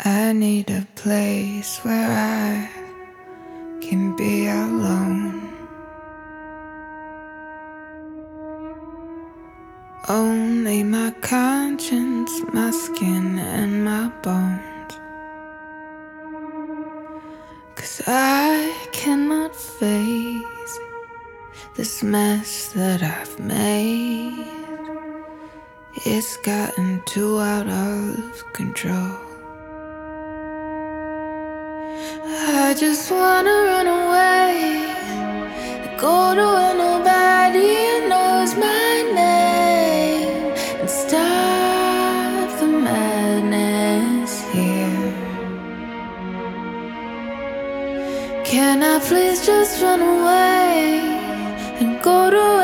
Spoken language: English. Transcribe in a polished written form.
I need a place where I can be alone. Only my conscience, my skin and my bones. 'Cause I cannot face this mess that I've made. It's gotten too out of control. I just wanna run away, go to where nobody knows my name, and stop the madness here. Can I please just run away and go to